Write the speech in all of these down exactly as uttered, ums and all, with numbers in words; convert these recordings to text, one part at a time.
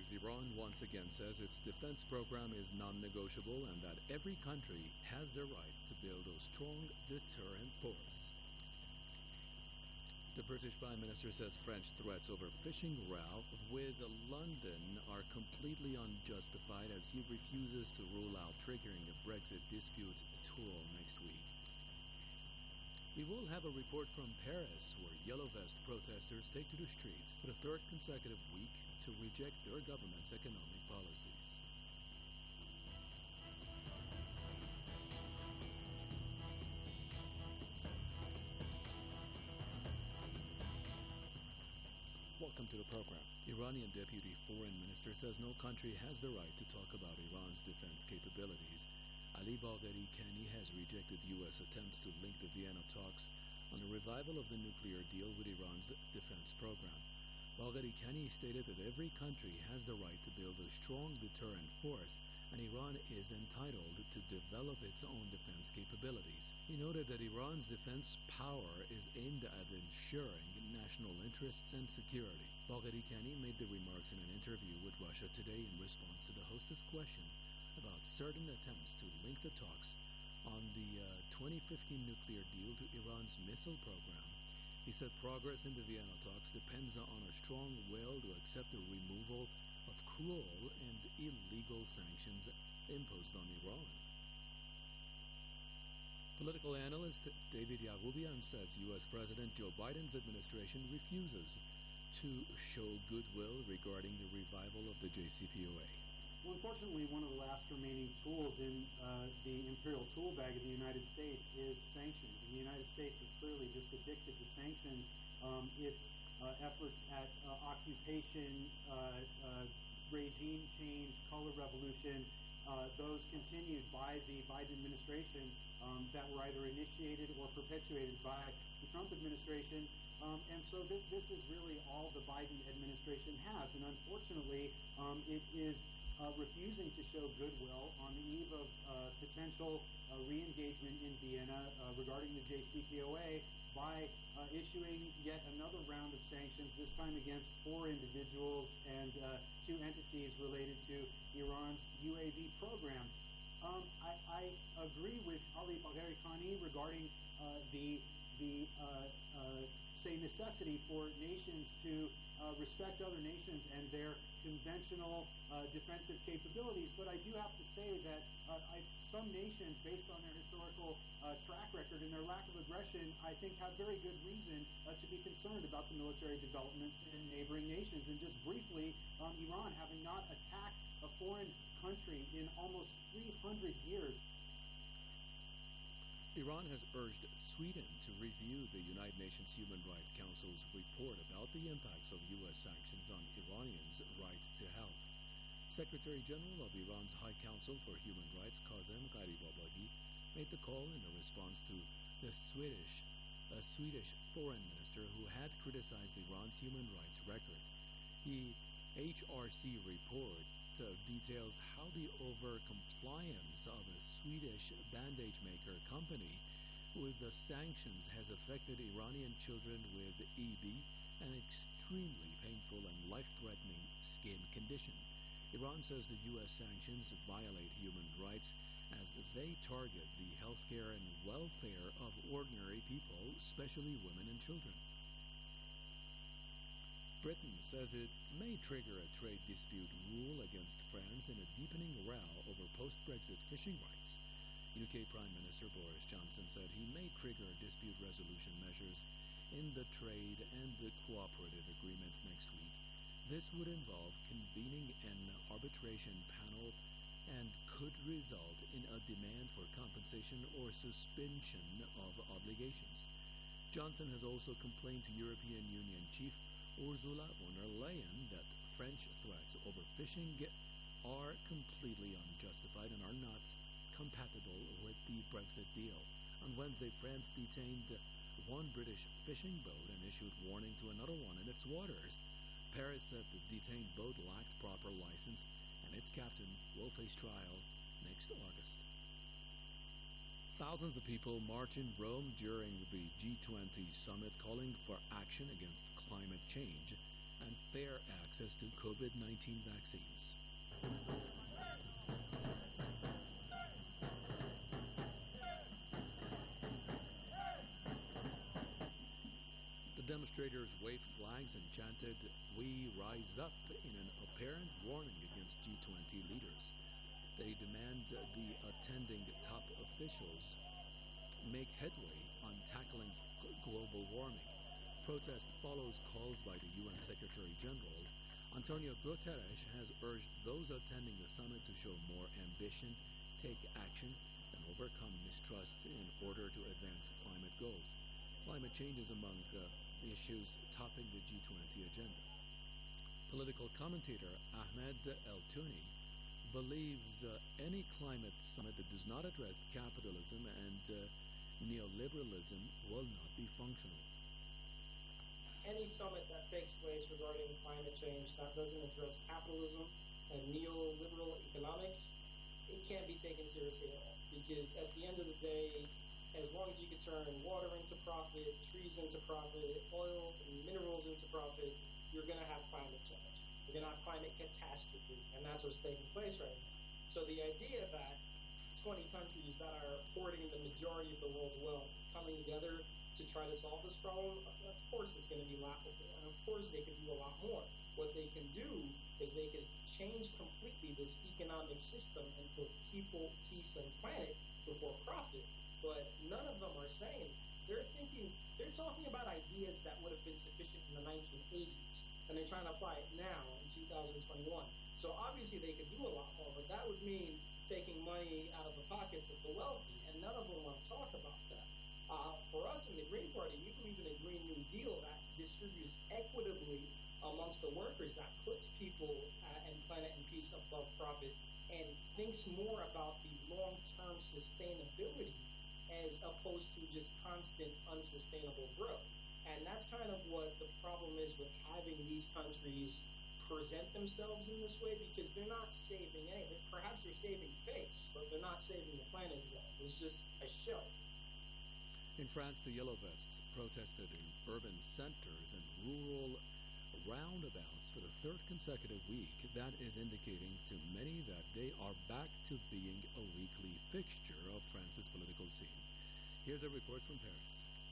Tuesdays, Iran once again says its defense program is non-negotiable and that every country has the right to build a strong deterrent force. The British Prime Minister says French threats over fishing row with London are completely unjustified as he refuses to rule out triggering a Brexit dispute tool next week. We will have a report from Paris, where Yellow Vest protesters take to the streets for the third consecutive week to reject their government's economic policies. Welcome to the program. Iranian Deputy Foreign Minister says no country has the right to talk about Iran's defense capabilities. Ali Bagheri Kani has rejected U S attempts to link the Vienna talks on the revival of the nuclear deal with Iran's defense program. Bagheri Kani stated that every country has the right to build a strong deterrent force, and Iran is entitled to develop its own defense capabilities. He noted that Iran's defense power is aimed at ensuring national interests and security. Bagheri Kani made the remarks in an interview with Russia Today in response to the hostess' question about certain attempts to link the talks on the uh, twenty fifteen nuclear deal to Iran's missile program. He said progress in the Vienna talks depends on a strong will to accept the removal of cruel and illegal sanctions imposed on Iran. Political analyst David Yaghoubian says U S President Joe Biden's administration refuses to show goodwill regarding the revival of the J C P O A. Well, unfortunately, one of the last remaining tools in uh, the imperial tool bag of the United States is sanctions. And the United States is clearly just addicted to sanctions. Um, its uh, efforts at uh, occupation, uh, uh, regime change, color revolution, uh, those continued by the Biden administration um, that were either initiated or perpetuated by the Trump administration. Um, and so th- this is really all the Biden administration has. And unfortunately, um, it is Uh, refusing to show goodwill on the eve of uh, potential uh, re-engagement in Vienna uh, regarding the J C P O A by uh, issuing yet another round of sanctions, this time against four individuals and uh, two entities related to Iran's U A V program. Um, I, I agree with Ali Bagheri Kani regarding uh, the, the uh, uh, say, necessity for nations to uh, respect other nations and their conventional uh, defensive capabilities, but I do have to say that uh, I, some nations, based on their historical uh, track record and their lack of aggression, I think have very good reason uh, to be concerned about the military developments in neighboring nations. And just briefly, um, Iran having not attacked a foreign country in almost three hundred years. Iran has urged Sweden to review the United Nations Human Rights Council's report about the impacts of U S sanctions on Iranians' right to health. Secretary General of Iran's High Council for Human Rights, Kazem Gharibabadi, made the call in a response to the Swedish, a Swedish foreign minister who had criticized Iran's human rights record. The H R C report uh, details how the over-compliance of a Swedish bandage maker company with the sanctions has affected Iranian children with E B, an extremely painful and life-threatening skin condition. Iran says the U S sanctions violate human rights as they target the healthcare and welfare of ordinary people, especially women and children. Britain says it may trigger a trade dispute rule against France in a deepening row over post-Brexit fishing rights. U K Prime Minister Boris Johnson said he may trigger dispute resolution measures in the trade and the cooperative agreement next week. This would involve convening an arbitration panel and could result in a demand for compensation or suspension of obligations. Johnson has also complained to European Union Chief Ursula von der Leyen that French threats over fishing are completely unjustified and are not compatible with the Brexit deal. On Wednesday, France detained one British fishing boat and issued warning to another one in its waters. Paris said the detained boat lacked proper license and its captain will face trial next August. Thousands of people march in Rome during the G twenty summit calling for action against climate change. and fair access to COVID nineteen vaccines. The demonstrators waved flags and chanted, "We rise up," in an apparent warning against G twenty leaders. They demand the attending top officials make headway on tackling global warming. Protest follows calls by the U N Secretary General. Antonio Guterres has urged those attending the summit to show more ambition, take action, and overcome mistrust in order to advance climate goals. Climate change is among uh, issues topping the G twenty agenda. Political commentator Ahmed El-Tuni believes uh, any climate summit that does not address capitalism and uh, neoliberalism will not be functional. Any summit that takes place regarding climate change that doesn't address capitalism and neoliberal economics, it can't be taken seriously at all. Because at the end of the day, as long as you can turn water into profit, trees into profit, oil and minerals into profit, you're going to have climate change. You're going to have climate catastrophe, and that's what's taking place right now. So the idea that twenty countries that are hoarding the majority of the world's wealth coming together to try to solve this problem, of course it's going to be laughable. And of course they could do a lot more. What they can do is they can change completely this economic system and put people, peace, and planet before profit. But none of them are saying that. They're thinking, they're talking about ideas that would have been sufficient in the nineteen eighties, and they're trying to apply it now in two thousand twenty-one. So obviously they could do a lot more, but that would mean taking money out of the pockets of the wealthy, and none of them want to talk about that. Uh, for us in the Green Party, we believe in a Green New Deal that distributes equitably amongst the workers, that puts people uh, and planet and peace above profit, and thinks more about the long-term sustainability as opposed to just constant unsustainable growth. And that's kind of what the problem is with having these countries present themselves in this way, because they're not saving anything. Perhaps they're saving face, but they're not saving the planet at all. It's just a show. In France, the Yellow Vests protested in urban centers and rural roundabouts for the third consecutive week. That is indicating to many that they are back to being a weekly fixture of France's political scene. Here's a report from Paris.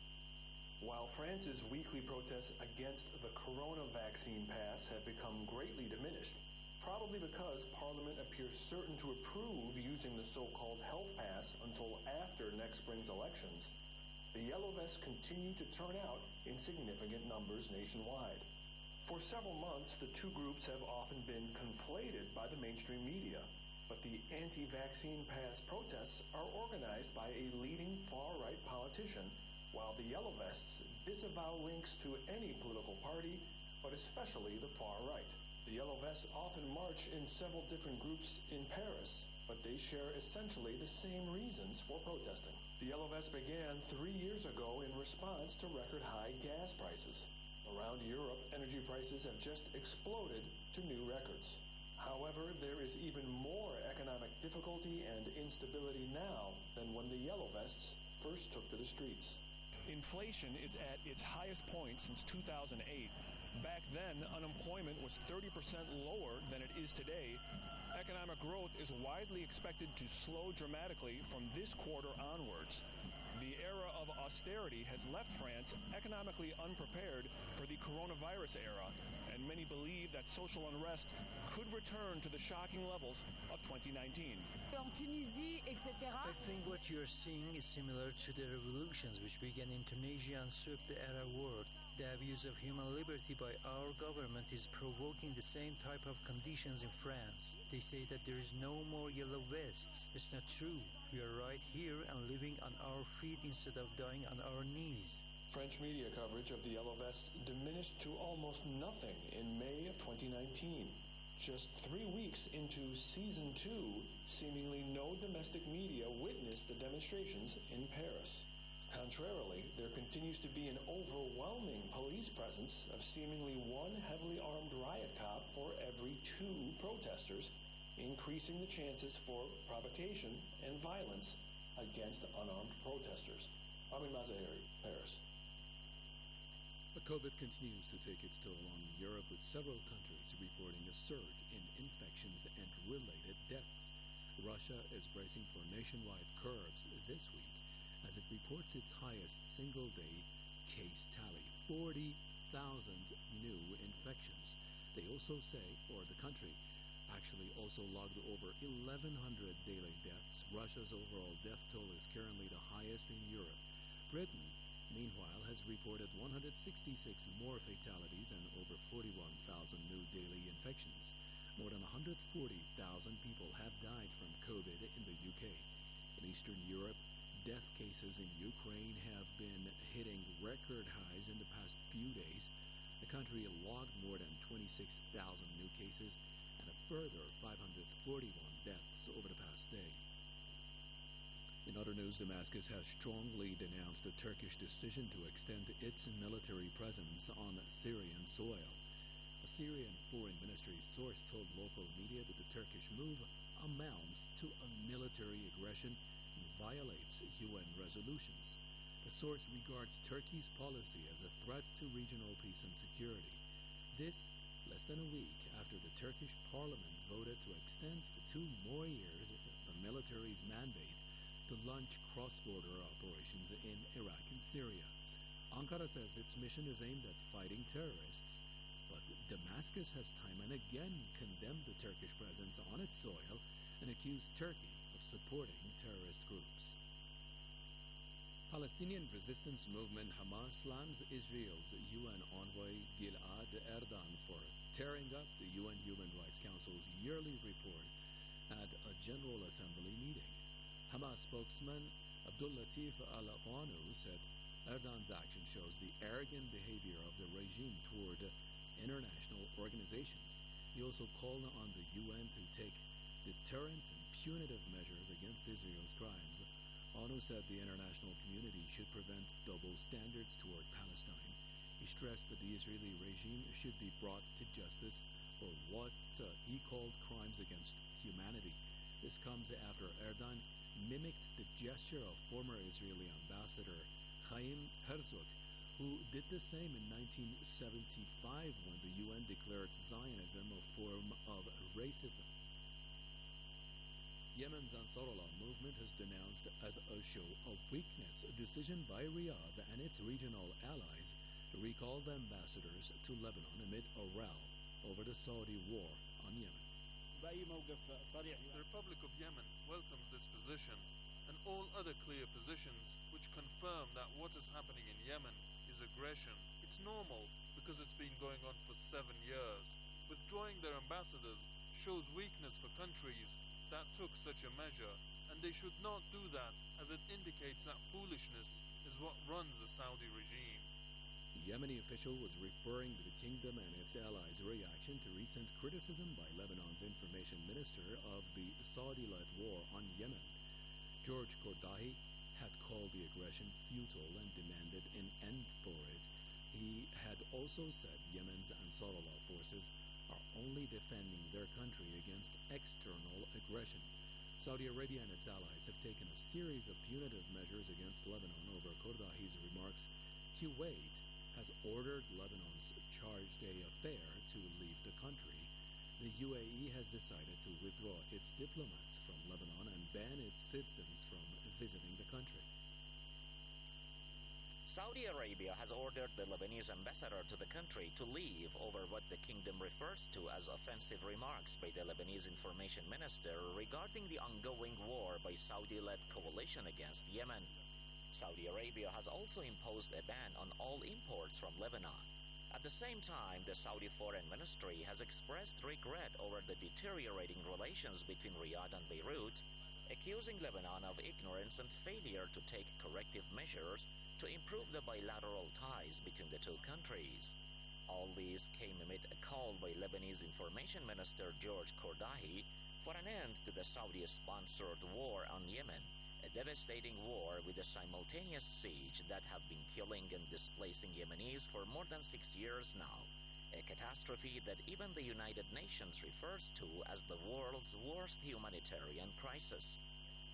While France's weekly protests against the corona vaccine pass have become greatly diminished, probably because Parliament appears certain to approve using the so-called health pass until after next spring's elections, the Yellow Vests continue to turn out in significant numbers nationwide. For several months, the two groups have often been conflated by the mainstream media, but the anti-vaccine pass protests are organized by a leading far-right politician, while the Yellow Vests disavow links to any political party, but especially the far right. The Yellow Vests often march in several different groups in Paris, but they share essentially the same reasons for protesting. The Yellow Vests began three years ago in response to record-high gas prices. Around Europe, energy prices have just exploded to new records. However, there is even more economic difficulty and instability now than when the Yellow Vests first took to the streets. Inflation is at its highest point since two thousand eight. Back then, unemployment was thirty percent lower than it is today. Economic growth is widely expected to slow dramatically from this quarter onwards. The era of austerity has left France economically unprepared for the coronavirus era, and many believe that social unrest could return to the shocking levels of twenty nineteen. En Tunisie, et cetera. I think what you're seeing is similar to the revolutions which began in Tunisia and swept the Arab world. The abuse of human liberty by our government is provoking the same type of conditions in France. They say that there is no more yellow vests. It's not true. We are right here and living on our feet instead of dying on our knees. French media coverage of the Yellow Vests diminished to almost nothing in May of twenty nineteen. Just three weeks into season two, seemingly no domestic media witnessed the demonstrations in Paris. Contrarily, there continues to be an overwhelming police presence of seemingly one heavily armed riot cop for every two protesters, increasing the chances for provocation and violence against unarmed protesters. Amin Mazaheri, Paris. But COVID continues to take its toll on Europe, with several countries reporting a surge in infections and related deaths. Russia is bracing for nationwide curbs this week as it reports its highest single-day case tally, forty thousand new infections. They also say, or the country actually also logged over eleven hundred daily deaths. Russia's overall death toll is currently the highest in Europe. Britain, meanwhile, has reported one hundred sixty-six more fatalities and over forty-one thousand new daily infections. More than one hundred forty thousand people have died from COVID in the U K. In Eastern Europe, death cases in Ukraine have been hitting record highs in the past few days. The country logged more than twenty-six thousand new cases and a further five hundred forty-one deaths over the past day. In other news, Damascus has strongly denounced the Turkish decision to extend its military presence on Syrian soil. A Syrian foreign ministry source told local media that the Turkish move amounts to a military aggression and violates U N resolutions. The source regards Turkey's policy as a threat to regional peace and security. This less than a week after the Turkish parliament voted to extend for two more years the military's mandate to launch cross-border operations in Iraq and Syria. Ankara says its mission is aimed at fighting terrorists, but Damascus has time and again condemned the Turkish presence on its soil and accused Turkey of supporting terrorist groups. Palestinian resistance movement Hamas slams Israel's U N envoy Gilad Erdan for tearing up the U N Human Rights Council's yearly report at a General Assembly meeting. Hamas spokesman Abdul Latif Al-Qanu said Erdogan's action shows the arrogant behavior of the regime toward international organizations. He also called on the U N to take deterrent and punitive measures against Israel's crimes. Qanu said the international community should prevent double standards toward Palestine. He stressed that the Israeli regime should be brought to justice for what uh, he called crimes against humanity. This comes after Erdogan mimicked the gesture of former Israeli ambassador Chaim Herzog, who did the same in nineteen seventy-five when the U N declared Zionism a form of racism. Yemen's Ansarullah movement has denounced as a show of weakness a decision by Riyadh and its regional allies to recall the ambassadors to Lebanon amid a row over the Saudi war on Yemen. The Republic of Yemen welcomes this position and all other clear positions which confirm that what is happening in Yemen is aggression. It's normal because it's been going on for seven years. Withdrawing their ambassadors shows weakness for countries that took such a measure, and they should not do that, as it indicates that foolishness is what runs the Saudi regime. The Yemeni official was referring to the kingdom and its allies' reaction to recent criticism by Lebanon's information minister of the Saudi-led war on Yemen. George Kordahi had called the aggression futile and demanded an end for it. He had also said Yemen's Ansarullah forces are only defending their country against external aggression. Saudi Arabia and its allies have taken a series of punitive measures against Lebanon over Kordahi's remarks. Kuwait has ordered Lebanon's Charge Day affair to leave the country. The U A E has decided to withdraw its diplomats from Lebanon and ban its citizens from visiting the country. Saudi Arabia has ordered the Lebanese ambassador to the country to leave over what the kingdom refers to as offensive remarks by the Lebanese information minister regarding the ongoing war by Saudi-led coalition against Yemen. Saudi Arabia has also imposed a ban on all imports from Lebanon. At the same time, the Saudi Foreign Ministry has expressed regret over the deteriorating relations between Riyadh and Beirut, accusing Lebanon of ignorance and failure to take corrective measures to improve the bilateral ties between the two countries. All these came amid a call by Lebanese Information Minister George Kordahi for an end to the Saudi-sponsored war on Yemen, a devastating war with a simultaneous siege that have been killing and displacing Yemenis for more than six years now, a catastrophe that even the United Nations refers to as the world's worst humanitarian crisis.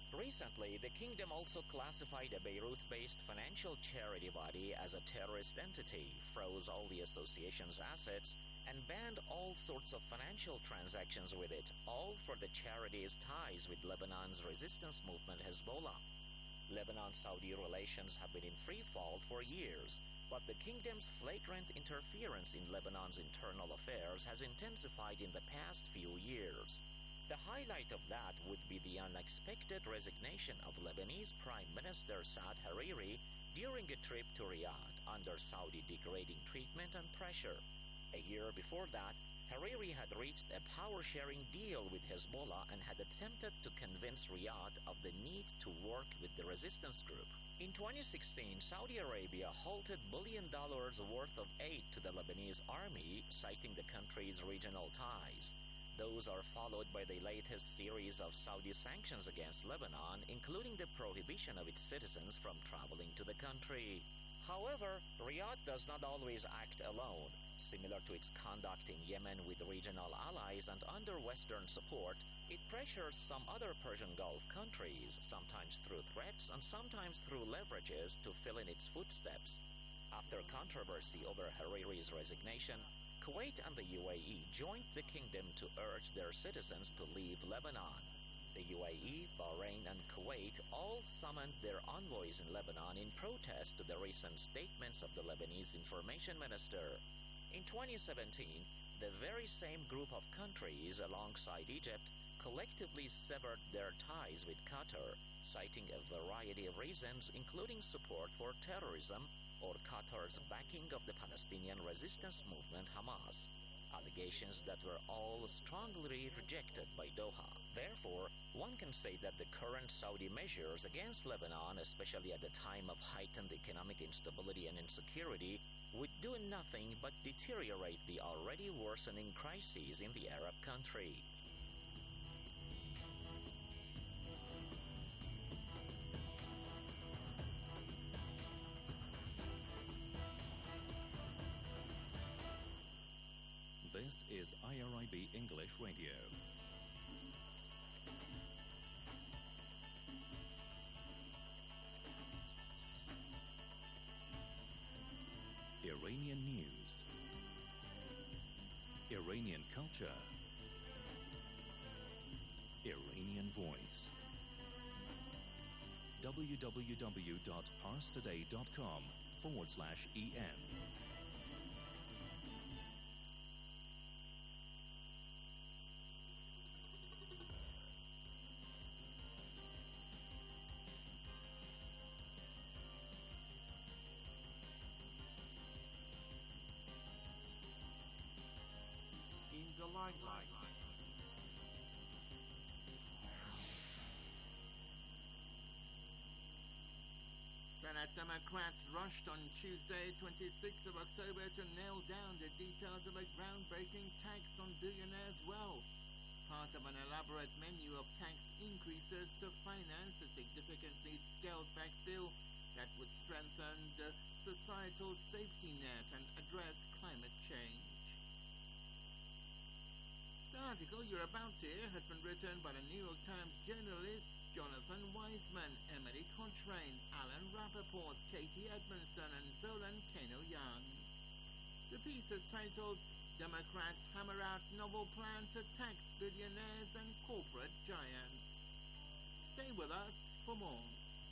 Recently, the kingdom also classified a Beirut-based financial charity body as a terrorist entity, froze all the association's assets, and banned all sorts of financial transactions with it, all for the charity's ties with Lebanon's resistance movement Hezbollah. Lebanon-Saudi relations have been in free fall for years, but the kingdom's flagrant interference in Lebanon's internal affairs has intensified in the past few years. The highlight of that would be the unexpected resignation of Lebanese Prime Minister Saad Hariri during a trip to Riyadh under Saudi degrading treatment and pressure. A year before that, Hariri had reached a power-sharing deal with Hezbollah and had attempted to convince Riyadh of the need to work with the resistance group. In twenty sixteen, Saudi Arabia halted billion dollars worth of aid to the Lebanese army, citing the country's regional ties. Those are followed by the latest series of Saudi sanctions against Lebanon, including the prohibition of its citizens from traveling to the country. However, Riyadh does not always act alone. Similar to its conduct in Yemen with regional allies and under Western support, it pressures some other Persian Gulf countries, sometimes through threats and sometimes through leverages, to fill in its footsteps. After controversy over Hariri's resignation, Kuwait and the U A E joined the kingdom to urge their citizens to leave Lebanon. The U A E, Bahrain, and Kuwait all summoned their envoys in Lebanon in protest to the recent statements of the Lebanese information minister. In twenty seventeen, the very same group of countries, alongside Egypt, collectively severed their ties with Qatar, citing a variety of reasons, including support for terrorism or Qatar's backing of the Palestinian resistance movement Hamas, allegations that were all strongly rejected by Doha. Therefore, one can say that the current Saudi measures against Lebanon, especially at the time of heightened economic instability and insecurity, would do nothing but deteriorate the already worsening crises in the Arab country. This is I R I B English Radio. Iranian news, Iranian culture, Iranian voice. www.parstoday.com forward slash EN. Limelight. Senate Democrats rushed on Tuesday, twenty-sixth of October, to nail down the details of a groundbreaking tax on billionaires' wealth, part of an elaborate menu of tax increases to finance a significantly scaled-back bill that would strengthen the societal safety net and address climate change. The article you're about to hear has been written by the New York Times journalists Jonathan Weisman, Emily Cochrane, Alan Rappaport, Katie Edmondson, and Zolan Kano-Young. The piece is titled, Democrats Hammer Out Novel Plan to Tax Billionaires and Corporate Giants. Stay with us for more.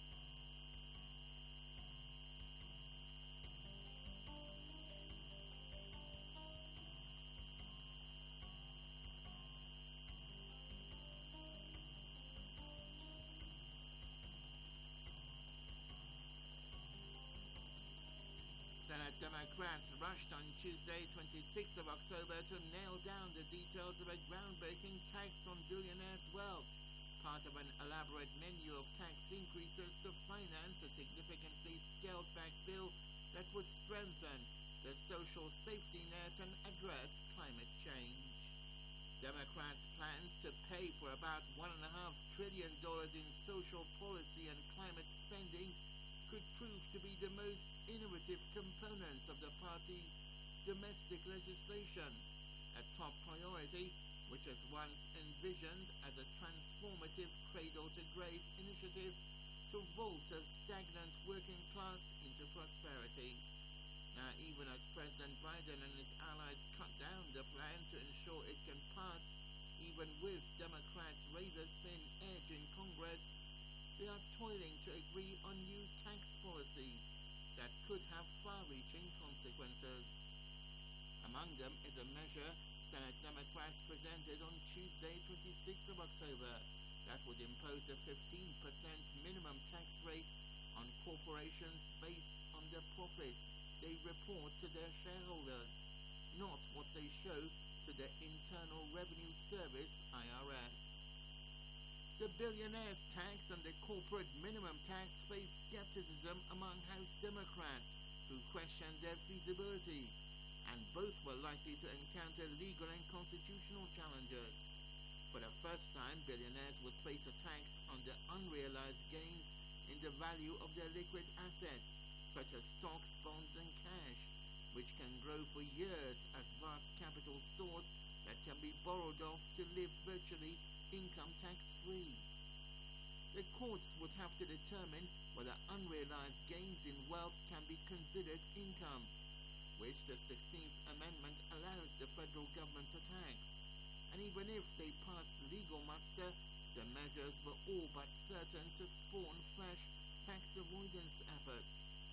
Senate Democrats rushed on Tuesday, twenty-sixth of October, to nail down the details of a groundbreaking tax on billionaires' wealth, part of an elaborate menu of tax increases to finance a significantly scaled-back bill that would strengthen the social safety net and address climate change. Democrats' plans to pay for about one and a half trillion dollars in social policy and climate spending could prove to be the most innovative components of the party's domestic legislation. A top priority which was once envisioned as a transformative cradle-to-grave initiative to vault a stagnant working class into prosperity. Now, even as President Biden and his allies cut down the plan to ensure it can pass, even with Democrats' razor-thin edge in Congress, they are toiling to agree on new tax policies that could have far-reaching consequences. Among them is a measure Senate Democrats presented on Tuesday, twenty-sixth of October, that would impose a fifteen percent minimum tax rate on corporations based on the profits they report to their shareholders, not what they show to the Internal Revenue Service, I R S. The billionaires' tax and the corporate minimum tax face skepticism among House Democrats, who question their feasibility, and both were likely to encounter legal and constitutional challenges. For the first time, billionaires would face a tax on the unrealized gains in the value of their liquid assets, such as stocks, bonds, and cash, which can grow for years as vast capital stores that can be borrowed off to live virtually income tax-free. The courts would have to determine whether unrealized gains in wealth can be considered income, which the sixteenth Amendment allows the federal government to tax. And even if they passed legal muster, the measures were all but certain to spawn fresh tax avoidance efforts.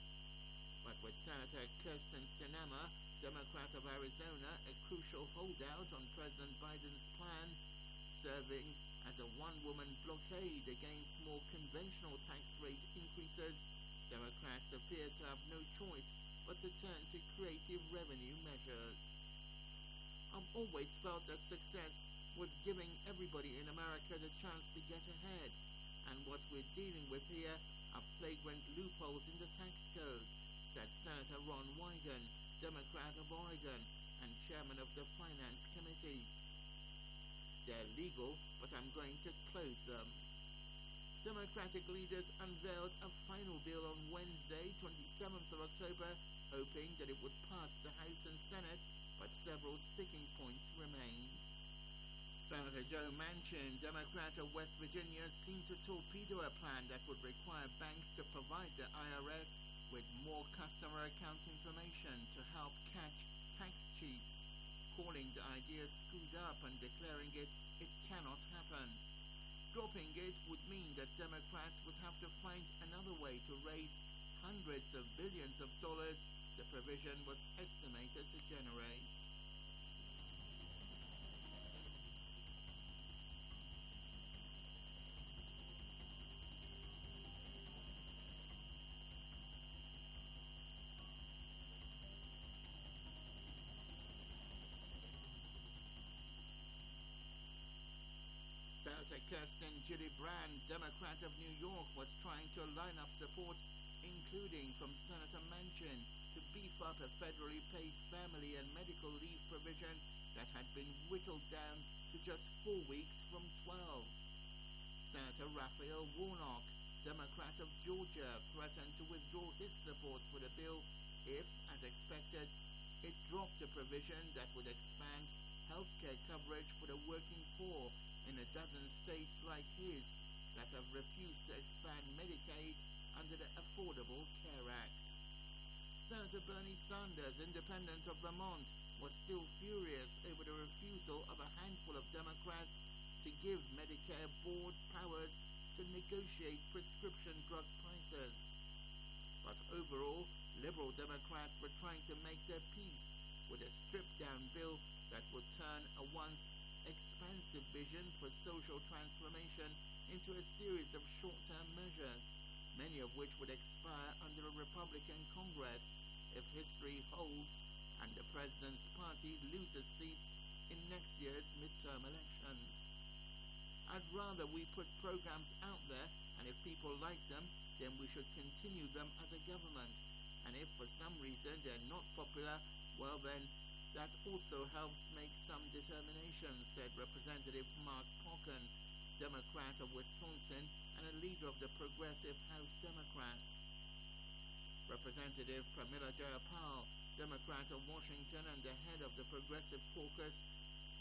But with Senator Kirsten Sinema, Democrat of Arizona, a crucial holdout on President Biden's plan, serving as a one-woman blockade against more conventional tax rate increases, Democrats appear to have no choice but to turn to creative revenue measures. I've always felt that success was giving everybody in America the chance to get ahead, and what we're dealing with here are flagrant loopholes in the tax code, said Senator Ron Wyden, Democrat of Oregon and chairman of the Finance Committee. They're legal, but I'm going to close them. Democratic leaders unveiled a final bill on Wednesday, twenty-seventh of October, hoping that it would pass the House and Senate, but several sticking points remained. Senator Joe Manchin, Democrat of West Virginia, seemed to torpedo a plan that would require banks to provide the I R S with more customer account information to help catch tax cheats, calling the idea screwed up and declaring it, it cannot happen. Dropping it would mean that Democrats would have to find another way to raise hundreds of billions of dollars the provision was estimated to generate. Senator Kirsten Gillibrand, Democrat of New York, was trying to line up support, including from Senator Manchin, to beef up a federally paid family and medical leave provision that had been whittled down to just four weeks from twelve. Senator Raphael Warnock, Democrat of Georgia, threatened to withdraw his support for the bill if, as expected, it dropped a provision that would expand health care coverage for the working poor in a dozen states like his that have refused to expand Medicaid under the Affordable Care Act. Senator Bernie Sanders, independent of Vermont, was still furious over the refusal of a handful of Democrats to give Medicare board powers to negotiate prescription drug prices. But overall, liberal Democrats were trying to make their peace with a stripped-down bill that would turn a once expansive vision for social transformation into a series of short-term measures, many of which would expire under a Republican Congress if history holds and the president's party loses seats in next year's midterm elections. I'd rather we put programs out there, and if people like them, then we should continue them as a government. And if for some reason they're not popular, well then, that also helps make some determination, said Representative Mark Pocan, Democrat of Wisconsin and a leader of the Progressive House Democrats. Representative Pramila Jayapal, Democrat of Washington and the head of the Progressive Caucus,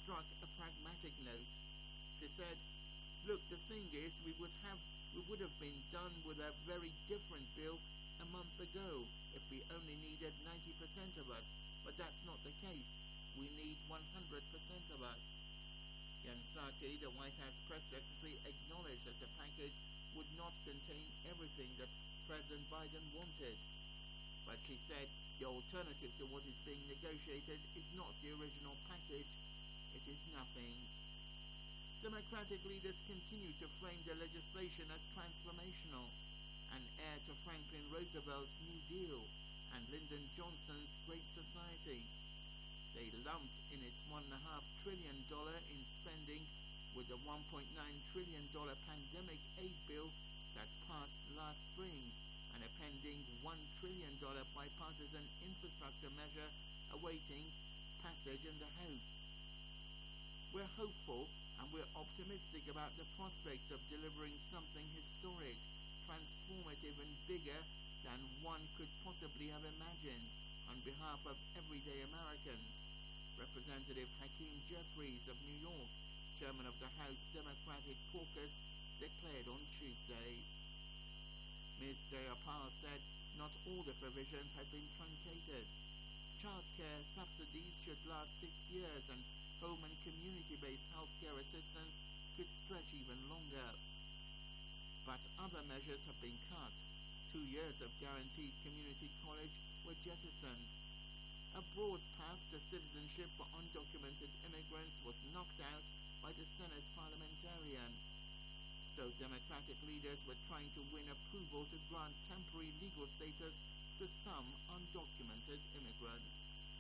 struck a pragmatic note. She said, "Look, the thing is, we would have we would have been done with a very different bill a month ago if we only needed ninety percent of us, but that's not the case. We need one hundred percent of us." Jen Psaki, the White House press secretary, acknowledged that the package would not contain everything that President Biden wanted. But she said the alternative to what is being negotiated is not the original package. It is nothing. Democratic leaders continue to frame the legislation as transformational, an heir to Franklin Roosevelt's New Deal and Lyndon Johnson's Great Society. They lumped in its one point five trillion dollars in spending with the one point nine trillion dollars pandemic aid bill that passed last spring and a pending one trillion dollars bipartisan infrastructure measure awaiting passage in the House. We're hopeful and we're optimistic about the prospects of delivering something historic, transformative and bigger than one could possibly have imagined on behalf of everyday Americans, Representative Hakeem Jeffries of New York, chairman of the House Democratic Caucus, declared on Tuesday. Miz Jayapal said not all the provisions had been truncated. Child care subsidies should last six years and home and community-based health care assistance could stretch even longer. But other measures have been cut. Two years of guaranteed community college were jettisoned. A broad path to citizenship for undocumented immigrants was knocked out by the Senate parliamentarian. So Democratic leaders were trying to win approval to grant temporary legal status to some undocumented immigrants.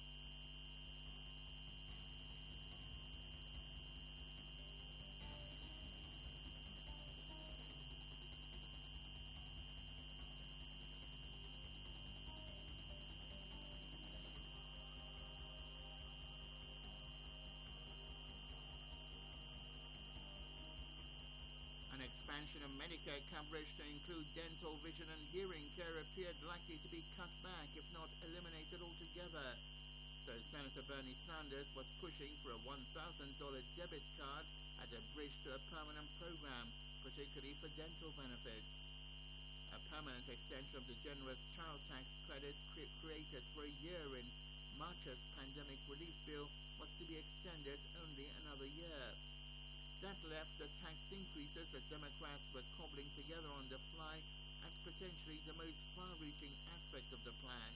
Expansion of Medicare coverage to include dental, vision and hearing care appeared likely to be cut back, if not eliminated altogether. So Senator Bernie Sanders was pushing for a one thousand dollars debit card as a bridge to a permanent program, particularly for dental benefits. A permanent extension of the generous child tax credit cre- created for a year in March's pandemic relief bill was to be extended only another year. That left the tax increases that Democrats were cobbling together on the fly as potentially the most far-reaching aspect of the plan.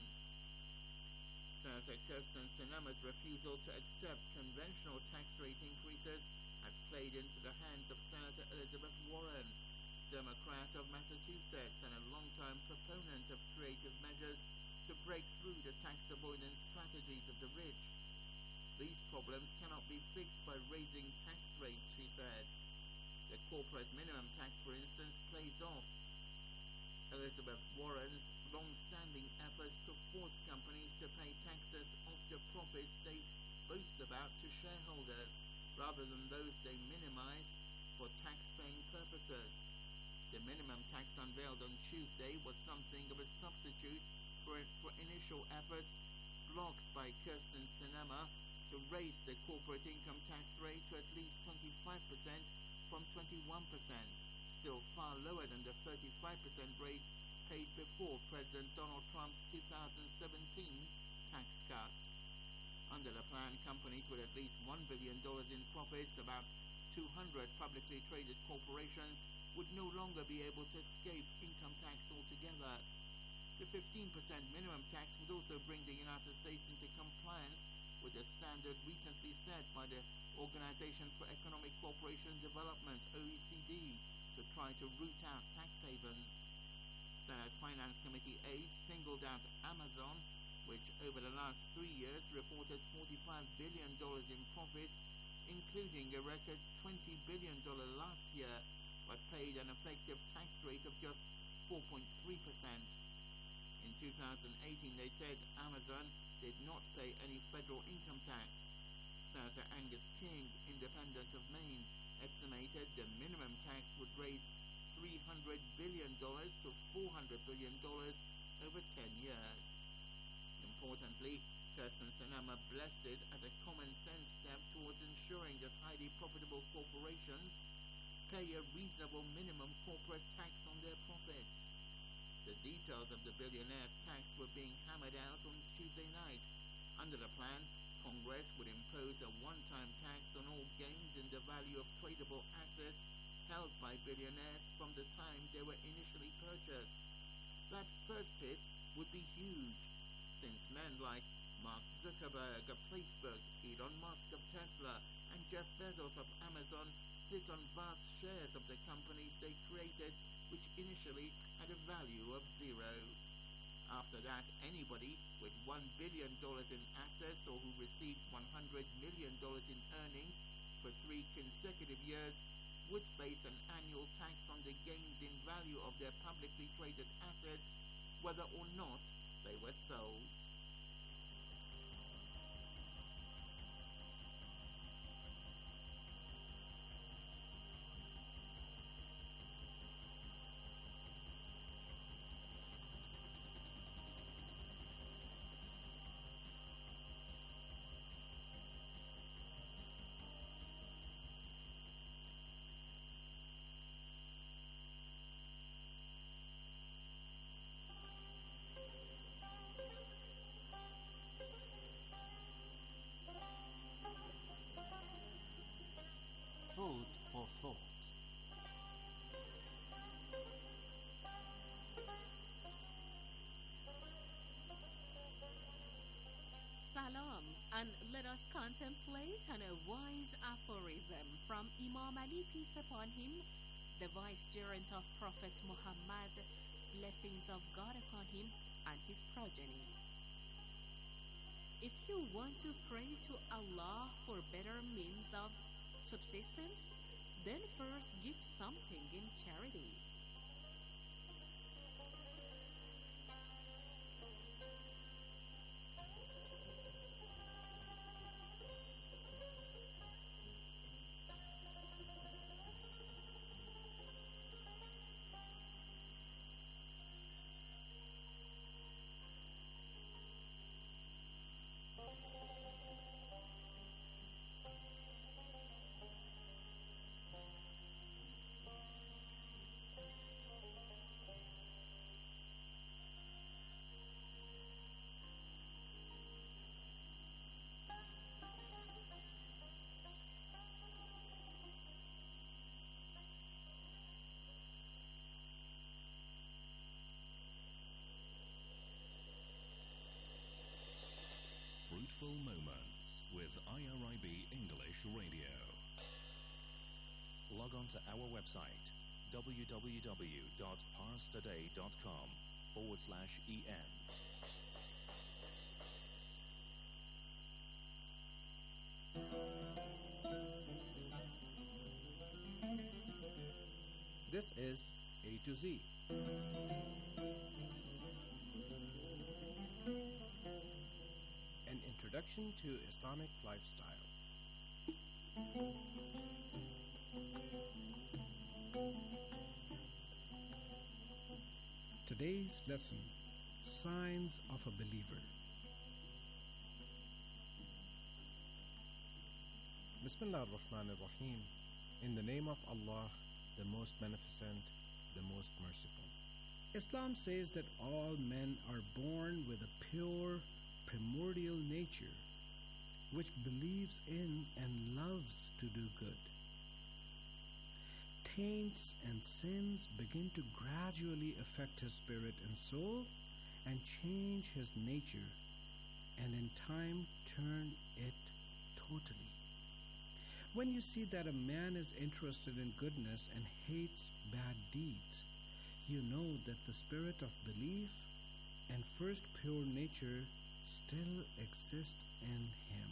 Senator Kirsten Sinema's refusal to accept conventional tax rate increases has played into the hands of Senator Elizabeth Warren, Democrat of Massachusetts and a longtime proponent of creative measures to break through the tax avoidance strategies of the rich. These problems cannot be fixed by raising tax rates, she said. The corporate minimum tax, for instance, plays off. Elizabeth Warren's long-standing efforts to force companies to pay taxes off the profits they boast about to shareholders, rather than those they minimize for tax-paying purposes. The minimum tax unveiled on Tuesday was something of a substitute for, for initial efforts blocked by Kirsten Sinema to raise the corporate income tax rate to at least twenty-five percent from twenty-one percent, still far lower than the thirty-five percent rate paid before President Donald Trump's two thousand seventeen tax cut. Under the plan, companies with at least one billion dollars in profits, about two hundred publicly traded corporations, would no longer be able to escape income tax altogether. The fifteen percent minimum tax would also bring the United States into compliance with the standard recently set by the Organization for Economic Cooperation and Development, O E C D, to try to root out tax havens. Senate Finance Committee aides singled out Amazon, which over the last three years reported forty-five billion dollars in profit, including a record twenty billion dollars last year, but paid an effective tax rate of just four point three percent. In two thousand eighteen, they said Amazon did not pay any federal income tax. Senator Angus King, independent of Maine, estimated the minimum tax would raise three hundred billion dollars to four hundred billion dollars over ten years. Importantly, Kirsten Sinema blessed it as a common-sense step towards ensuring that highly profitable corporations pay a reasonable minimum corporate tax on their profits. The details of the billionaire's tax were being hammered out on Tuesday night. Under the plan, Congress would impose a one-time tax on all gains in the value of tradable assets held by billionaires from the time they were initially purchased. That first hit would be huge, since men like Mark Zuckerberg of Facebook, Elon Musk of Tesla, and Jeff Bezos of Amazon sit on vast shares of the companies they created, which initially had a value of zero. After that, anybody with one billion dollars in assets or who received one hundred million dollars in earnings for three consecutive years would face an annual tax on the gains in value of their publicly traded assets, whether or not they were sold. Food for thought. Salam, and let us contemplate on a wise aphorism from Imam Ali, peace upon him, the vicegerent of Prophet Muhammad, blessings of God upon him and his progeny. If you want to pray to Allah for better means of subsistence, then first give something in charity. Fruitful Moments with I R I B English Radio. Log on to our website www.parstoday.com forward slash en. This is A to Z. An introduction to Islamic lifestyle. Today's lesson, Signs of a Believer. Bismillah ar-Rahman ar-Rahim. In the name of Allah, the most beneficent, the most merciful. Islam says that all men are born with a pure, primordial nature which believes in and loves to do good. Taints and sins begin to gradually affect his spirit and soul and change his nature, and in time turn it totally. When you see that a man is interested in goodness and hates bad deeds, you know that the spirit of belief and first pure nature still exist in him.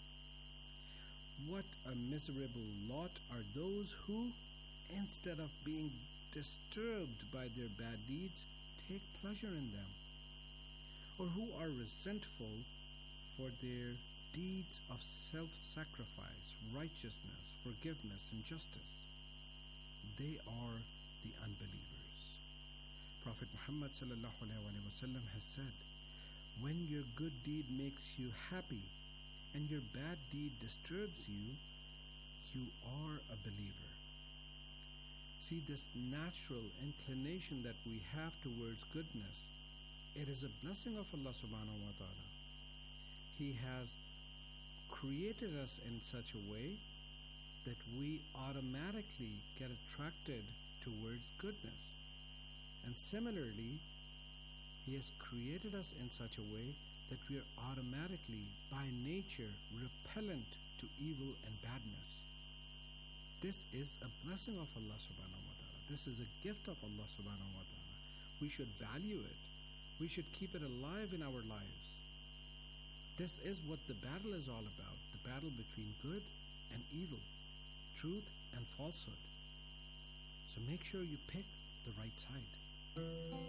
What a miserable lot are those who, instead of being disturbed by their bad deeds, take pleasure in them, or who are resentful for their deeds of self-sacrifice, righteousness, forgiveness, and justice. They are the unbelievers. Prophet Muhammad sallallahu alaihi wasallam has said, When your good deed makes you happy and your bad deed disturbs you, you are a believer. See, this natural inclination that we have towards goodness, it is a blessing of Allah subhanahu wa ta'ala. He has created us in such a way that we automatically get attracted towards goodness. And similarly, He has created us in such a way that we are automatically, by nature, repellent to evil and badness. This is a blessing of Allah subhanahu wa ta'ala. This is a gift of Allah subhanahu wa ta'ala. We should value it. We should keep it alive in our lives. This is what the battle is all about, the battle between good and evil, truth and falsehood. So make sure you pick the right side.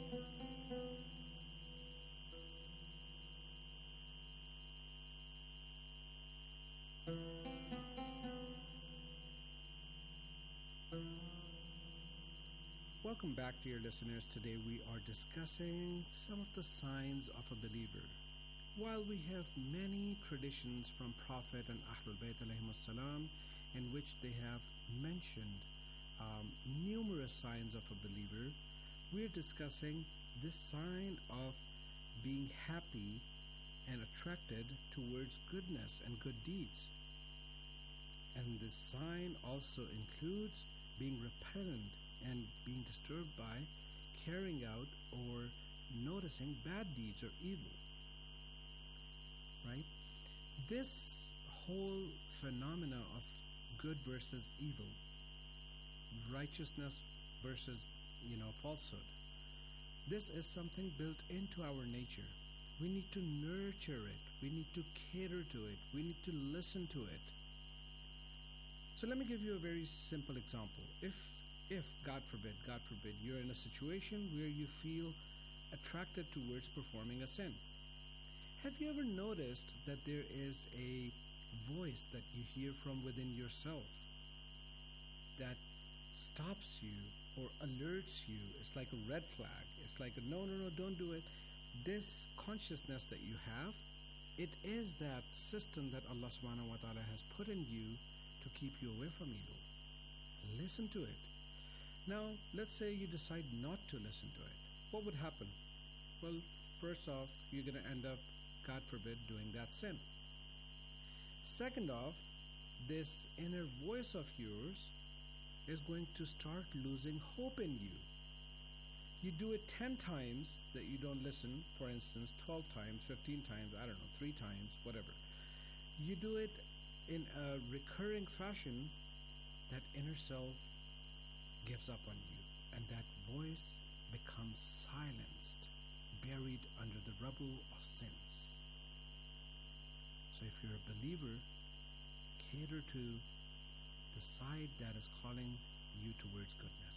Welcome back, dear listeners. Today we are discussing some of the signs of a believer. While we have many traditions from Prophet and Ahlul Bayt alayhimus salam in which they have mentioned um, numerous signs of a believer, we're discussing this sign of being happy and attracted towards goodness and good deeds. And this sign also includes being repellent and being disturbed by carrying out or noticing bad deeds or evil. Right? This whole phenomena of good versus evil, righteousness versus, you know, falsehood, this is something built into our nature. We need to nurture it. We need to cater to it. We need to listen to it. So let me give you a very simple example. If If, God forbid, God forbid, you're in a situation where you feel attracted towards performing a sin, have you ever noticed that there is a voice that you hear from within yourself that stops you or alerts you? It's like a red flag. It's like, a, no, no, no, don't do it. This consciousness that you have, it is that system that Allah subhanahu wa ta'ala has put in you to keep you away from evil. Listen to it. Now, let's say you decide not to listen to it. What would happen? Well, first off, you're going to end up, God forbid, doing that sin. Second off, this inner voice of yours is going to start losing hope in you. You do it ten times that you don't listen, for instance, twelve times, fifteen times, I don't know, three times, whatever. You do it in a recurring fashion, that inner self gives up on you, and that voice becomes silenced, buried under the rubble of sins. So if you're a believer, cater to the side that is calling you towards goodness.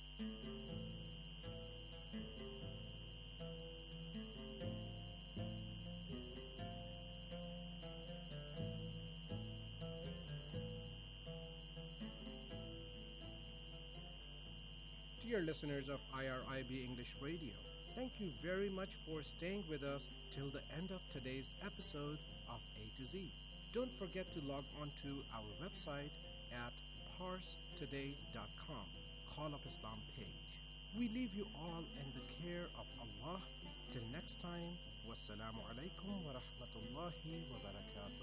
Dear listeners of I R I B English Radio, thank you very much for staying with us till the end of today's episode of A to Z. Don't forget to log on to our website at pars today dot com, Call of Islam page. We leave you all in the care of Allah. Till next time, wassalamu alaikum wa rahmatullahi wa barakatuh.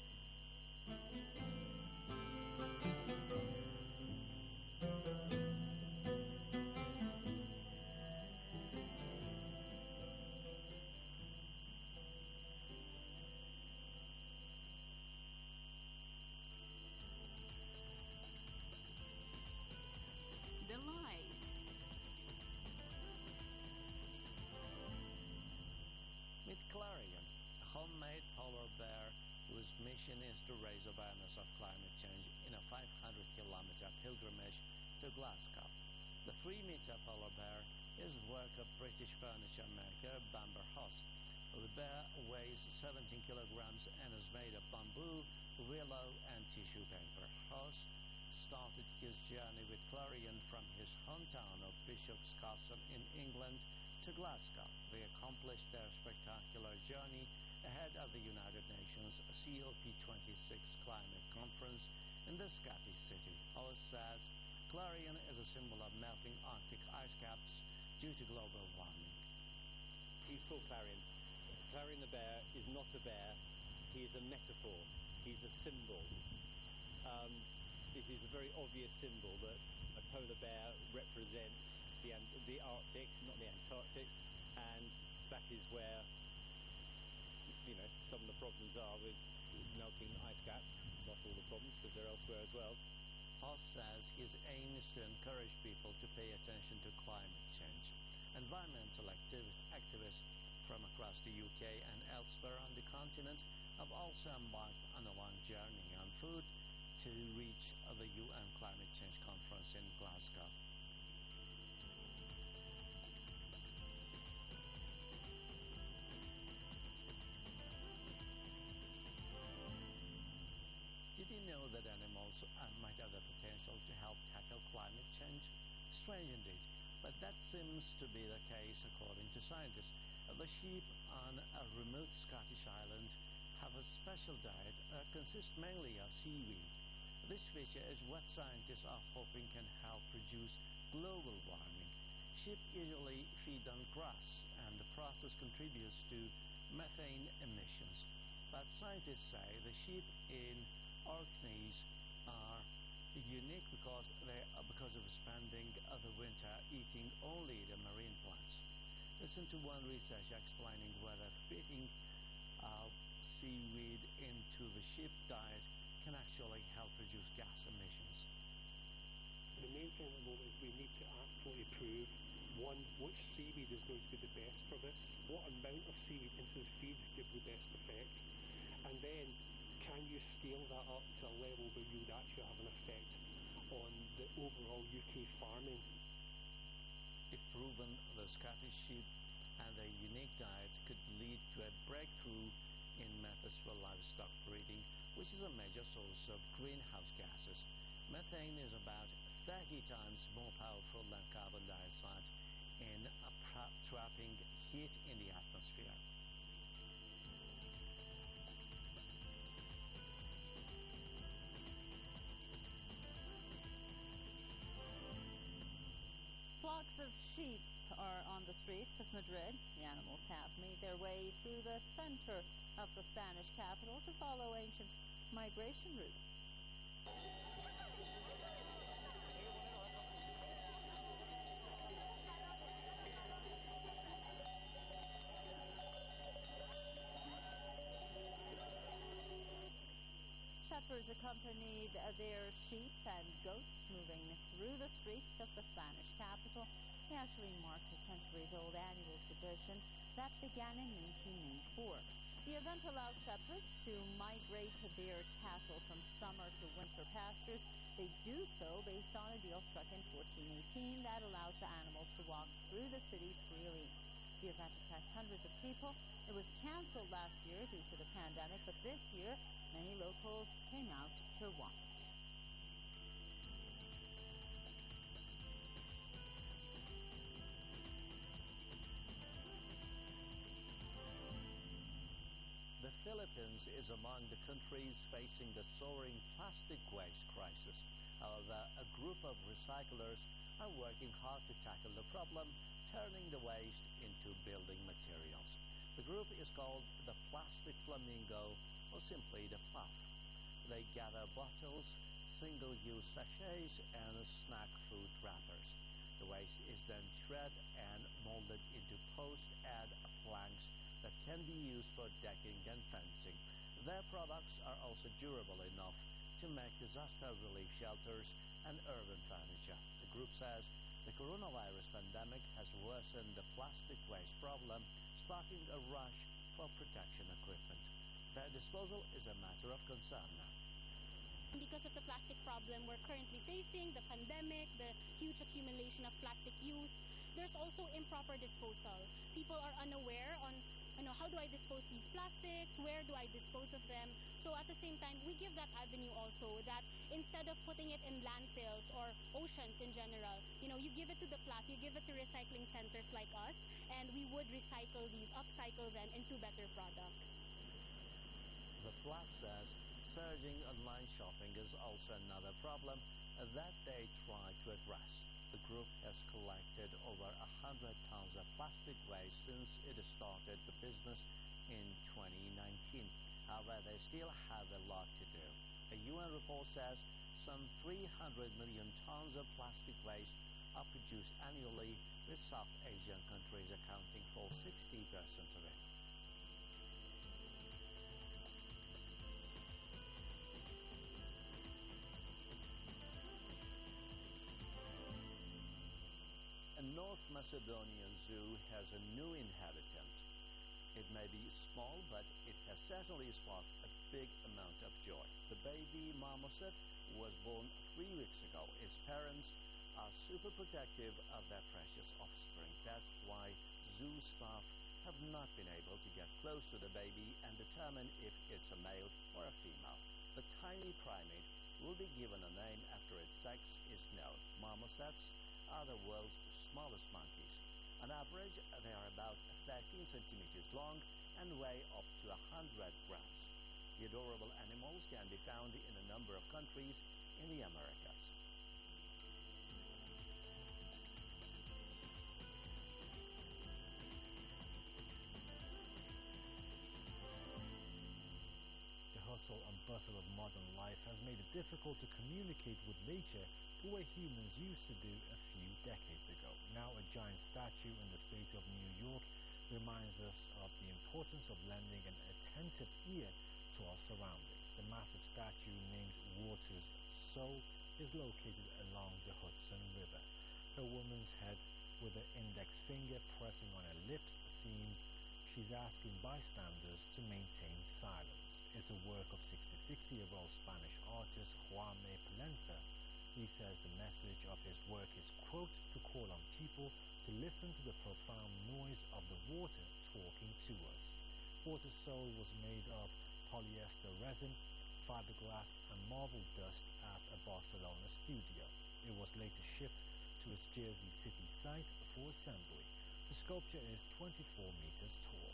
Clarion, a homemade polar bear whose mission is to raise awareness of climate change in a five hundred kilometer pilgrimage to Glasgow. The three meter polar bear is work of British furniture maker Bamber House. The bear weighs seventeen kilograms and is made of bamboo, willow and tissue paper. House started his journey with Clarion from his hometown of Bishop's Castle in England to Glasgow. They accomplished their spectacular journey ahead of the United Nations C O P twenty-six climate conference in the Scottish city. Host says Clarion is a symbol of melting Arctic ice caps due to global warming. He's called Clarion. Clarion the bear is not a bear. He is a metaphor. He's a symbol. Um, it is a very obvious symbol that a polar bear represents the, the Arctic, not the Antarctic, and that is where, you know, some of the problems are with melting ice caps. Not all the problems, because they're elsewhere as well. Hoss says his aim is to encourage people to pay attention to climate change. Environmental activ- activists from across the U K and elsewhere on the continent have also embarked on a long journey on foot to reach the U N Climate Change Conference in Glasgow. Did you know that animals uh, might have the potential to help tackle climate change? Strange indeed, but that seems to be the case according to scientists. Uh, the sheep on a remote Scottish island have a special diet that consists mainly of seaweed. This feature is what scientists are hoping can help reduce global warming. Sheep usually feed on grass, and the process contributes to methane emissions. But scientists say the sheep in Orkneys are unique because they are because of spending the winter eating only the marine plants. Listen to one researcher explaining whether feeding uh, seaweed into the sheep diet can actually help reduce gas emissions. The main thing at the moment is we need to absolutely prove, one, which seaweed is going to be the best for this, what amount of seaweed into the feed gives the best effect, and then can you scale that up to a level where you would actually have an effect on the overall U K farming? If proven, the Scottish sheep and their unique diet could lead to a breakthrough in methods for livestock breeding, which is a major source of greenhouse gases. Methane is about thirty times more powerful than carbon dioxide in pra- trapping heat in the atmosphere. Flocks of sheep are on the streets of Madrid. The animals have made their way through the center of the Spanish capital to follow ancient migration routes. Shepherds accompanied their sheep and goats moving through the streets of the Spanish capital. They actually marked a centuries-old annual tradition that began in nineteen ninety-four. The event allowed shepherds to migrate their cattle from summer to winter pastures. They do so based on a deal struck in fourteen eighteen that allows the animals to walk through the city freely. The event attracts hundreds of people. It was canceled last year due to the pandemic, but this year many locals came out to watch. The Philippines is among the countries facing the soaring plastic waste crisis. However, a group of recyclers are working hard to tackle the problem, turning the waste into building materials. The group is called the Plastic Flamingo, or simply the P L A F. They gather bottles, single-use sachets, and snack food wrappers. The waste is then shredded and molded into post-ed planks that can be used for decking and fencing. Their products are also durable enough to make disaster relief shelters and urban furniture. The group says the coronavirus pandemic has worsened the plastic waste problem, sparking a rush for protection equipment. Their disposal is a matter of concern now. Because of the plastic problem we're currently facing, the pandemic, the huge accumulation of plastic use, there's also improper disposal. People are unaware on you know, how do I dispose these plastics? Where do I dispose of them? So at the same time, we give that avenue also that instead of putting it in landfills or oceans in general, you know, you give it to the P L A C, you give it to recycling centers like us, and we would recycle these, upcycle them into better products. The P L A C says surging online shopping is also another problem that they try to address. The group has collected over one hundred tons of plastic waste since it started the business in twenty nineteen. However, they still have a lot to do. A U N report says some three hundred million tons of plastic waste are produced annually, with South Asian countries accounting for sixty percent of it. A North Macedonian zoo has a new inhabitant. It may be small, but it has certainly sparked a big amount of joy. The baby marmoset was born three weeks ago. Its parents are super protective of their precious offspring. That's why zoo staff have not been able to get close to the baby and determine if it's a male or a female. The tiny primate will be given a name after its sex is known. Marmosets are the world's smallest monkeys. On average, they are about thirteen centimeters long and weigh up to one hundred grams. The adorable animals can be found in a number of countries in the Americas. The hustle and bustle of modern life has made it difficult to communicate with nature the way humans used to do a few decades ago. Now a giant statue in the state of New York reminds us of the importance of lending an attentive ear to our surroundings. The massive statue named Water's Soul is located along the Hudson River. A woman's head with her index finger pressing on her lips seems she's asking bystanders to maintain silence. It's a work of sixty-six-year-old Spanish artist Jaume Palencia. He says the message of his work is, quote, to call on people to listen to the profound noise of the water talking to us. Water's Soul was made of polyester resin, fiberglass and marble dust at a Barcelona studio. It was later shipped to its Jersey City site for assembly. The sculpture is twenty-four meters tall.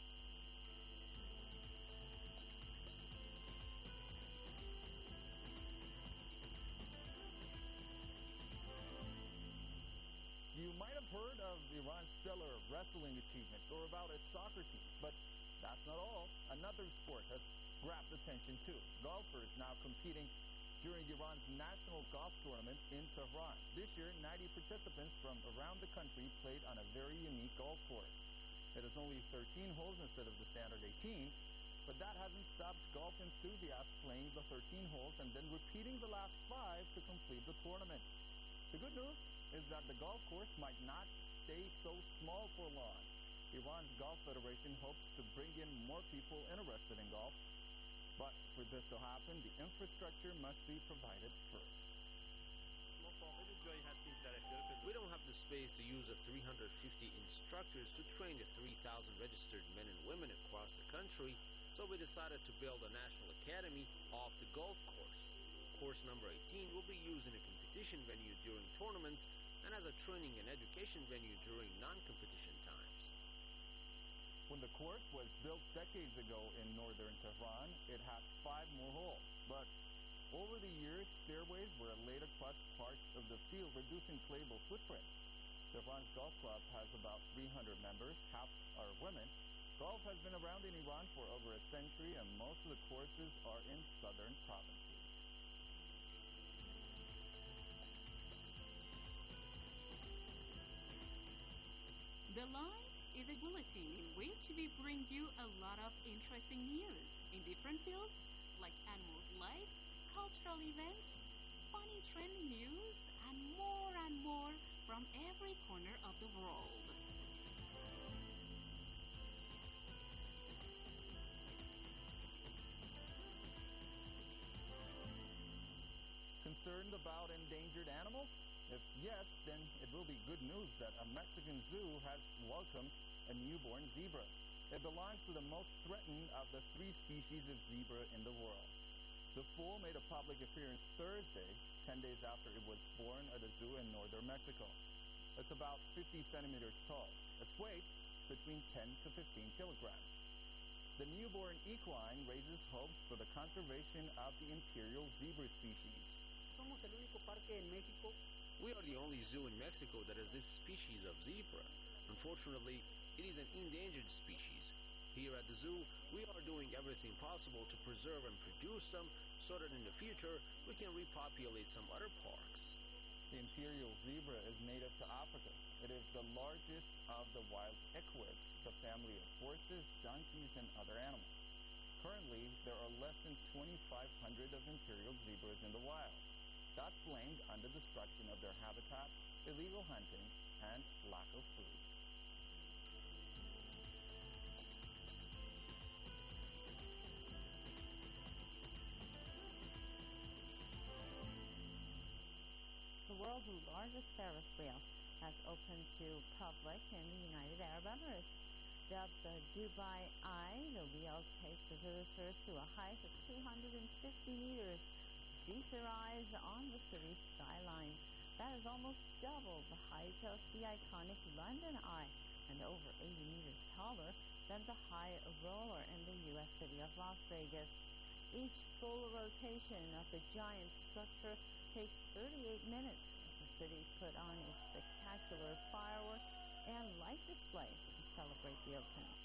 You might have heard of Iran's stellar wrestling achievements or about its soccer team, but that's not all. Another sport has grabbed attention too. Golfers now competing during Iran's national golf tournament in Tehran. This year, ninety participants from around the country played on a very unique golf course. It has only thirteen holes instead of the standard eighteen, but that hasn't stopped golf enthusiasts playing the thirteen holes and then repeating the last five to complete the tournament. The good news is that the golf course might not stay so small for long. Iran's Golf Federation hopes to bring in more people interested in golf, but for this to happen, the infrastructure must be provided first. We don't have the space to use the three hundred fifty instructors to train the three thousand registered men and women across the country, so we decided to build a national academy off the golf course. Course number eighteen will be used in a competition venue during tournaments and as a training and education venue during non-competition times. When the course was built decades ago in northern Tehran, it had five more holes. But over the years, stairways were laid across parts of the field, reducing playable footprint. Tehran's golf club has about three hundred members, half are women. Golf has been around in Iran for over a century, and most of the courses are in southern provinces. The Light is a bulletin in which we bring you a lot of interesting news in different fields like animals' life, cultural events, funny trending news, and more and more from every corner of the world. Concerned about endangered animals? If yes, then it will be good news that a Mexican zoo has welcomed a newborn zebra. It belongs to the most threatened of the three species of zebra in the world. The foal made a public appearance Thursday, ten days after it was born at a zoo in northern Mexico. It's about fifty centimeters tall. Its weight, between ten to fifteen kilograms. The newborn equine raises hopes for the conservation of the imperial zebra species. Somos el único parque en México. We are the only zoo in Mexico that has this species of zebra. Unfortunately, it is an endangered species. Here at the zoo, we are doing everything possible to preserve and produce them so that in the future we can repopulate some other parks. The imperial zebra is native to Africa. It is the largest of the wild equids, the family of horses, donkeys, and other animals. Currently, there are less than twenty-five hundred of imperial zebras in the wild. That's blamed on the destruction of their habitat, illegal hunting, and lack of food. The world's largest Ferris wheel has opened to public in the United Arab Emirates. Dubbed the Dubai Eye, the wheel takes the visitors to a height of two hundred fifty meters. Feast their eyes on the city's skyline. That is almost double the height of the iconic London Eye and over eighty meters taller than the High Roller in the U S city of Las Vegas. Each full rotation of the giant structure takes thirty-eight minutes. The city put on a spectacular firework and light display to celebrate the opening.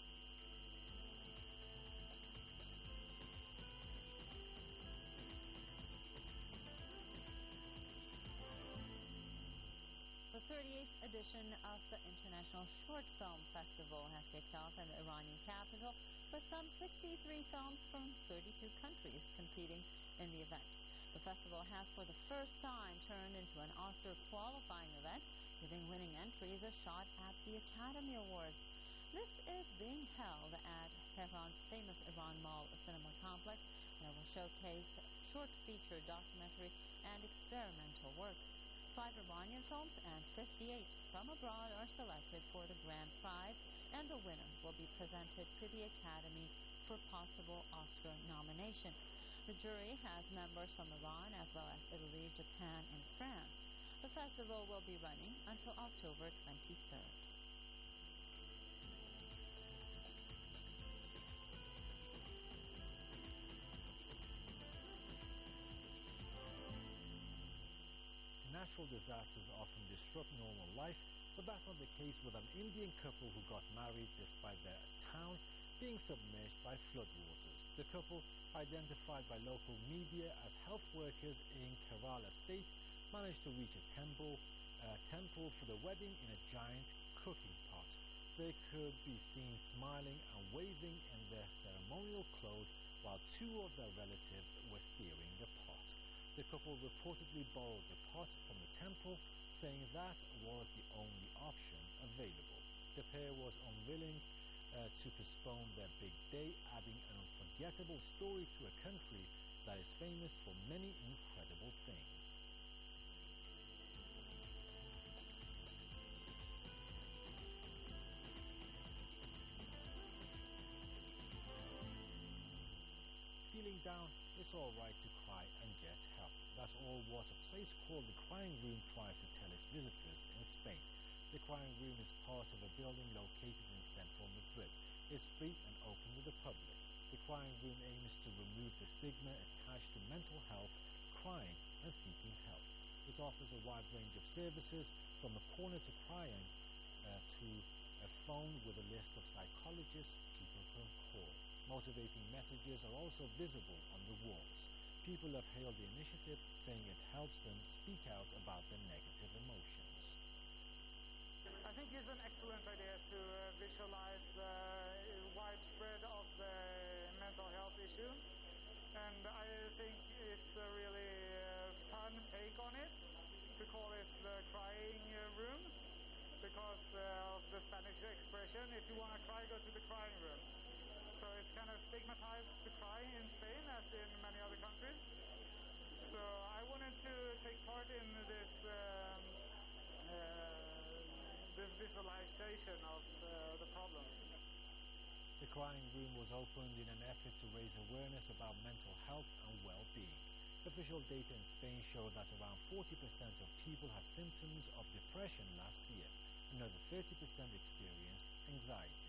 The thirty-eighth edition of the International Short Film Festival has kicked off in the Iranian capital, with some sixty-three films from thirty-two countries competing in the event. The festival has for the first time turned into an Oscar qualifying event, giving winning entries a shot at the Academy Awards. This is being held at Tehran's famous Iran Mall Cinema Complex, and it will showcase short feature, documentary, and experimental works. Five Iranian films and fifty-eight from abroad are selected for the grand prize, and the winner will be presented to the Academy for possible Oscar nomination. The jury has members from Iran as well as Italy, Japan, and France. The festival will be running until October twenty-third. Natural disasters often disrupt normal life, but that's not the case with an Indian couple who got married despite their town being submerged by floodwaters. The couple, identified by local media as health workers in Kerala state, managed to reach a temple, uh, temple for the wedding in a giant cooking pot. They could be seen smiling and waving in their ceremonial clothes while two of their relatives were steering the pot. The couple reportedly borrowed the pot from the temple, saying that was the only option available. The pair was unwilling uh, to postpone their big day, adding an unforgettable story to a country that is famous for many incredible things. Feeling down, it's all right to cry and get help. That's all what a place called the Crying Room tries to tell its visitors in Spain. The Crying Room is part of a building located in central Madrid. It's free and open to the public. The Crying Room aims to remove the stigma attached to mental health, crying, and seeking help. It offers a wide range of services, from a corner to crying uh, to a phone with a list of psychologists people can call. Motivating messages are also visible on the walls. People have hailed the initiative, saying it helps them speak out about their negative emotions. I think it's an excellent idea to uh, visualize the widespread of the mental health issue, and I think it's a really uh, fun take on it to call it the Crying Room, because uh, of the Spanish expression, if you want to cry, go to the crying room. So it's kind of stigmatized to cry in Spain as in many other countries. So I wanted to take part in this um, uh, this visualization of uh, the problem. Crying Room was opened in an effort to raise awareness about mental health and well-being. Official data in Spain showed that around forty percent of people had symptoms of depression last year, and over thirty percent experienced anxiety.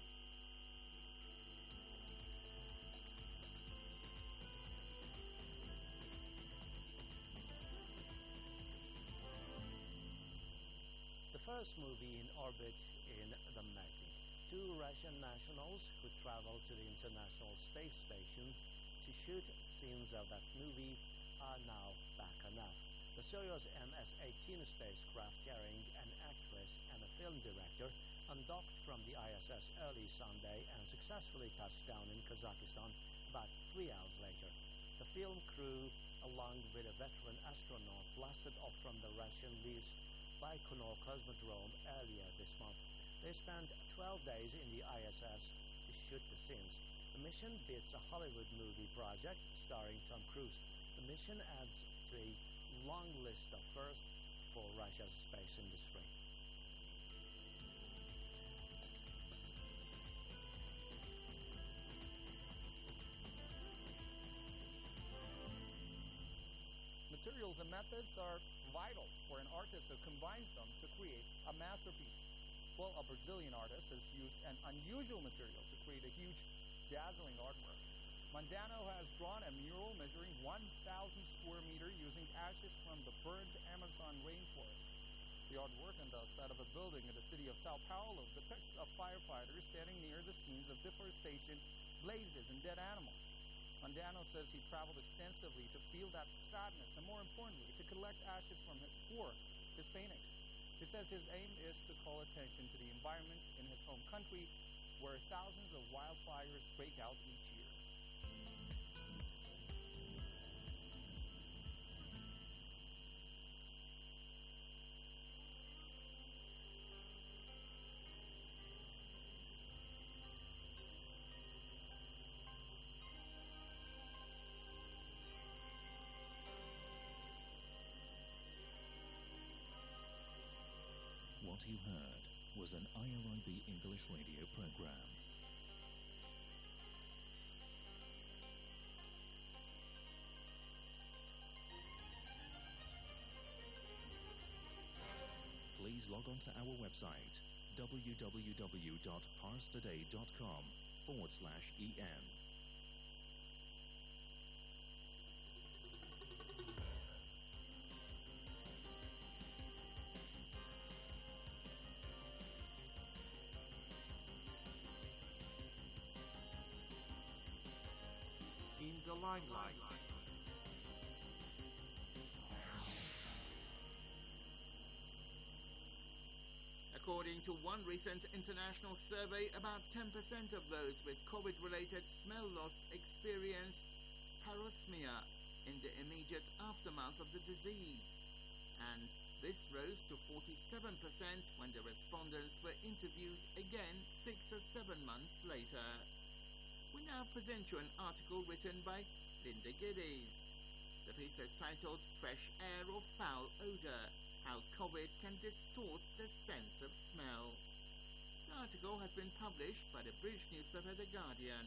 The first movie in orbit in the making. Two Russian nationals who traveled to the International Space Station to shoot scenes of that movie are now back on Earth. The Soyuz M S eighteen spacecraft carrying an actress and a film director undocked from the I S S early Sunday and successfully touched down in Kazakhstan about three hours later. The film crew, along with a veteran astronaut, blasted off from the Russian-leased Baikonur Cosmodrome earlier this month. They spent twelve days in the I S S to shoot the scenes. The mission beats a Hollywood movie project starring Tom Cruise. The mission adds to a long list of firsts for Russia's space industry. Materials and methods are vital for an artist who combines them to create a masterpiece. Well, a Brazilian artist has used an unusual material to create a huge, dazzling artwork. Mondano has drawn a mural measuring one thousand square meters using ashes from the burned Amazon rainforest. The artwork on the side of a building in the city of Sao Paulo depicts a firefighter standing near the scenes of deforestation, blazes, and dead animals. Mondano says he traveled extensively to feel that sadness and, more importantly, to collect ashes from his, for his paintings. He says his aim is to call attention to the environment in his home country, where thousands of wildfires break out each year. What you heard was an I R I B English radio program. Please log on to our website w w w dot pars today dot com forward slash en. In the limelight. According to one recent international survey, about ten percent of those with COVID-related smell loss experienced parosmia in the immediate aftermath of the disease, and this rose to forty-seven percent when the respondents were interviewed again six or seven months later. We now present you an article written by Linda Geddes. The piece is titled Fresh Air or Foul Odor: How COVID Can Distort the Sense of Smell. The article has been published by the British newspaper The Guardian.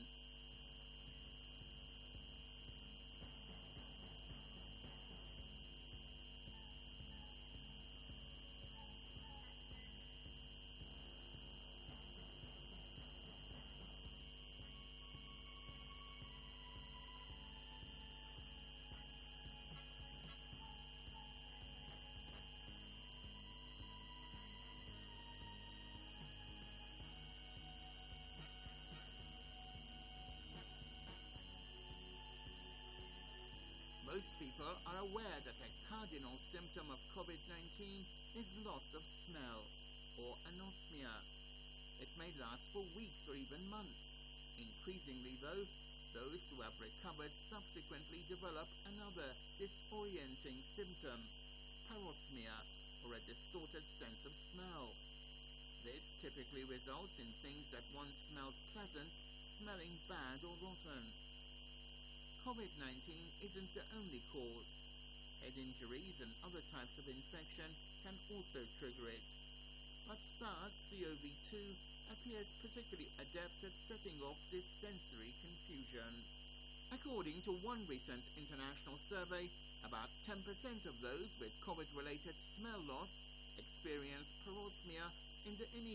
Most people are aware that a cardinal symptom of COVID nineteen is loss of smell, or anosmia. It may last for weeks or even months. Increasingly, though, those who have recovered subsequently develop another disorienting symptom, parosmia, or a distorted sense of smell. This typically results in things that once smelled pleasant smelling bad or rotten. COVID nineteen isn't the only cause. Head injuries and other types of infection can also trigger it. but SARS-C o V two appears particularly adept at setting off this sensory confusion. According to one recent international survey, about ten percent of those with COVID-related smell loss experience parosmia in the